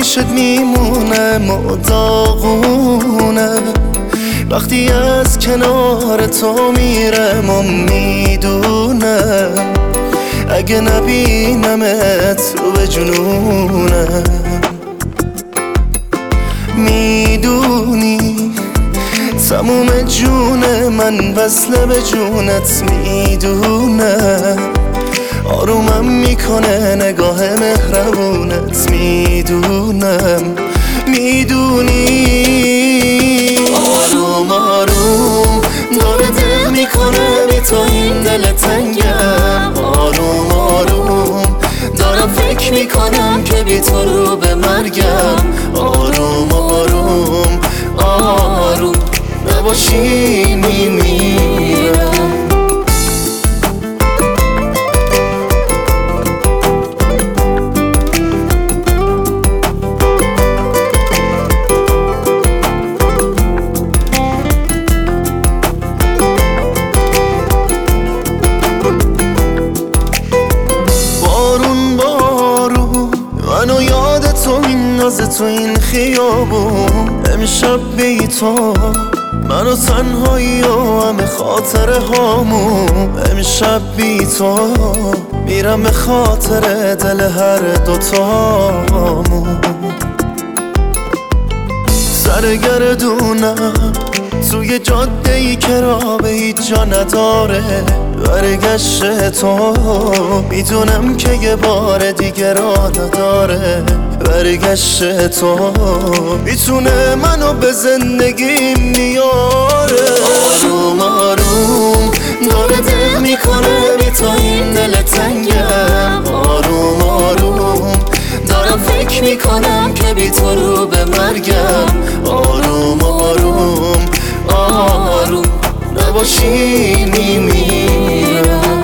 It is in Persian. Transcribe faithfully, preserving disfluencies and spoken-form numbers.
پشت میمونه مداغونه وقتی از کنار تو میرم و میدونم اگه نبینمت رو به جنونم. میدونی تموم جون من وصله به جونت میدونم آرومم میکنه نگاه مهربونت میدونم. میدونی آروم آروم داره دل میکنه بی تو این دل تنگم. آروم آروم دارم فکر میکنم که بی تو رو به مرگم. آروم آروم آروم نباشی میمیرم. منو یاد تو این ناز تو این خیابون امشب بی تو منو تنهایی و همه خاطره هامون. امشب بی تو میرم به خاطر دل هر دوتامون. سرگردونم توی جاده ای که راه به هیچ جا نداره. برگشت تو میدونم که یه بار دیگه راه نداره. برگشت تو میتونه منو به زندگی میاره. آروم آروم داره دل میکنه بی تو این دل تنگم. آروم آروم دارم فکر میکنم که بی تو رو به مرگم. آروم آروم آروم نباشی میمیرم.